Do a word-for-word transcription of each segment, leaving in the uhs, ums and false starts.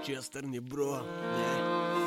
Честер не бро, не.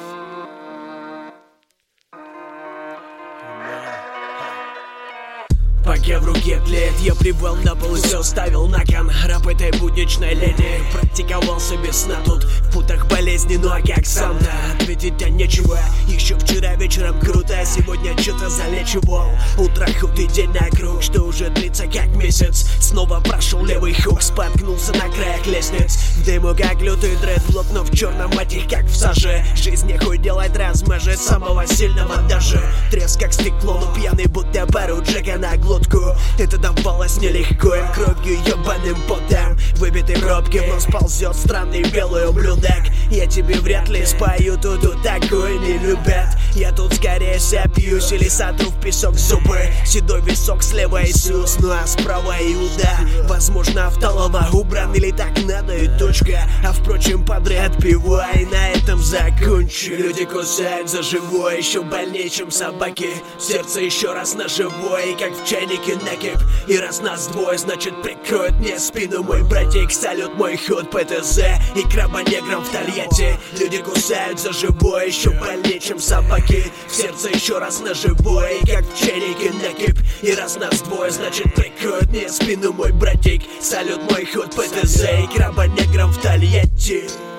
Пока в руке тлеет, я прибыл на пол, все ставил на кон. Рэп этой будничной леди, практиковался без сна тут в путах болезни, ну а как сам-то? Ответить а нечего, еще вчера вечером круто, а сегодня что-то залечивал. Утро худый день на круг, что уже длится как месяц. Снова прошел левый хук, споткнулся на краях лестниц. В дыму как лютый дредблок, но в черном мотив как в саже. Жизнь нехуй делать, размажет самого сильного даже. Треск как стекло, но пьяный будто пару джека на глотку. Это давалось нелегко, им кровью ебаным потом. Выбитой пробки в нос ползет странный белый ублюдок. Я тебе вряд ли спою, тут тут такое не любят. Я тут скорее сопьюсь или сотру в песок зубы. Седой висок, слева Иисус, ну а справа Иуда. Возможно, автолова убран или так надо и точка. А впрочем, подряд пиво, и на этом закончу. Люди кусают за живое, еще больнее, чем собаки. Сердце еще раз на живое, и как в чайнике накип. И раз нас двое, значит прикроет мне спину мой братик. Салют мой ход ПТЗ и краба-неграм в Тольятти. Люди кусают за живое, еще больнее, чем собаки. В сердце еще раз на живое, и как в чайнике накип. И раз нас двое, значит прикроет мне спину мой братик. Салют мой ход ПТЗ и краба-неграм в Тольятти.